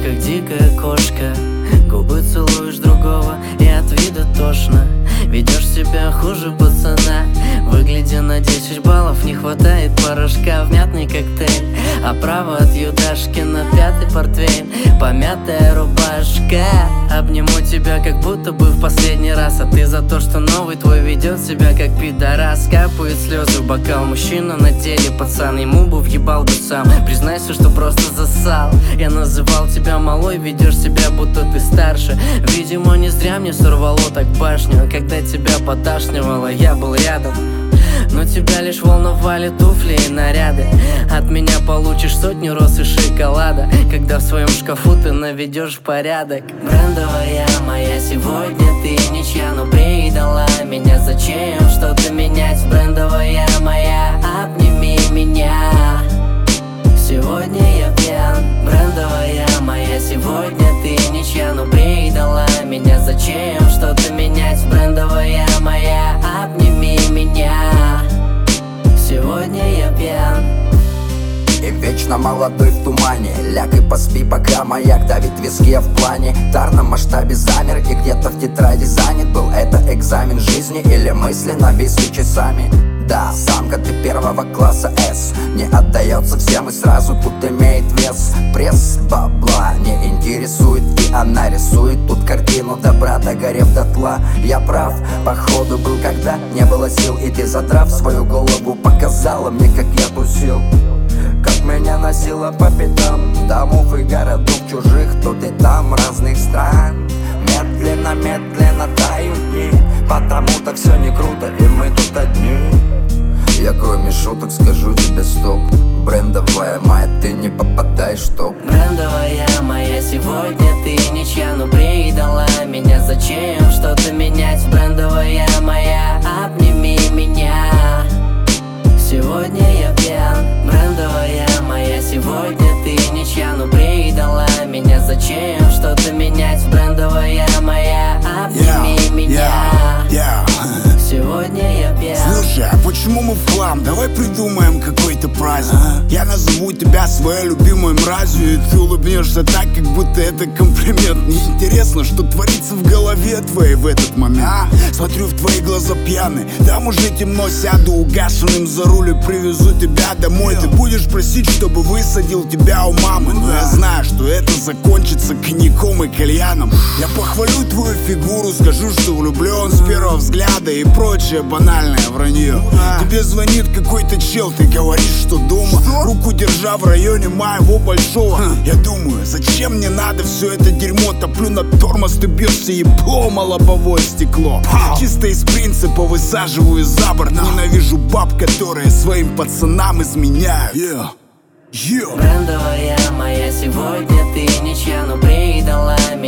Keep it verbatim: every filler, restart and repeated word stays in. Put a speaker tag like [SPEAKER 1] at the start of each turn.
[SPEAKER 1] как дикая кошка. Губы целуешь другого, и от вида тошно. Ведешь себя хуже пацана. Выглядя на десять баллов, не хватает порошка. Внятный коктейль, оправа от Юдашки на пятый портвейн. Помятая рубашка. Обниму тебя, как будто бы в последний раз. А ты за то, что новый твой ведет себя как пидорас. Капают слезы в бокал, мужчина на теле пацан. Ему бы въебал бы сам. Признайся, что просто засал. Я называл тебя малой, ведешь себя, будто ты старше. Видимо, не зря мне сорвало так башню. Когда тебя подашнивало, я был рядом. Но тебя лишь волновали туфли и наряды. От меня получишь сотню роз и шоколада, когда в своем шкафу ты наведешь порядок. Брендовая моя, сегодня ты ничья, но предала меня. Зачем что-то менять? Брендовая моя, обними меня. Сегодня я пьян. Брендовая моя, сегодня ты ничья, но предала меня. Зачем что-то менять? Брендовая моя, обними меня. Сегодня я пьян.
[SPEAKER 2] И вечно молодой в тумане. Ляг и поспи, пока маяк давит виски, а в плане в тарном масштабе замер. И где-то в тетради занят был это экзамен жизни или мысли нависли часами. Да, самка ты первого класса С не отдается всем и сразу тут имеет вес. Пресс бабла не интересует, и она рисует тут картину добра, догорев дотла. Я прав, походу был, когда не было сил. И ты, задрав свою голову, показала мне, как я тусил. Как меня носило по пятам домов и городов чужих, тут и там разных стран. Медленно, медленно тают дни, потому-то все не круто, и мы тут одни. Я кроме шуток скажу тебе стоп. Брендовая моя, ты не попадаешь в топ.
[SPEAKER 1] Брендовая моя, сегодня ты ничья, но предала меня. Зачем что-то менять? Брендовая моя, обними меня. Сегодня я пьян. Брендовая моя, сегодня ты ничья, но предала меня. Зачем что-то менять? Брендовая моя, обними
[SPEAKER 3] yeah,
[SPEAKER 1] меня.
[SPEAKER 3] yeah, yeah.
[SPEAKER 1] Сегодня я пьян.
[SPEAKER 3] Слушай, а почему мы в хлам? Давай придумаем какой-то праздник. Я назову тебя своей любимой мразью, и ты улыбнешься так, как будто это комплимент. Мне интересно, что творится в голове твоей в этот момент. Смотрю в твои глаза пьяные, там уже темно, сяду угашенным за руль и привезу тебя домой. Ты будешь просить, чтобы высадил тебя у мамы, но я знаю, что это закончится коньяком и кальяном. Я похвалю твою фигуру, скажу, что влюблен с первого взгляда и прочее банальное вранье. Тебе звонит какой-то чел, ты говоришь, что дома, руку держа в районе моего большого. Я думаю, зачем мне надо все это дерьмо? Топлю на тормоз, ты бьешься еблом о лобовое стекло. Чисто из принципа высаживаю за борт. Ненавижу баб, которые своим пацанам изменяют. yeah. Yeah.
[SPEAKER 1] Брендовая моя, сегодня ты ничья, но предала меня.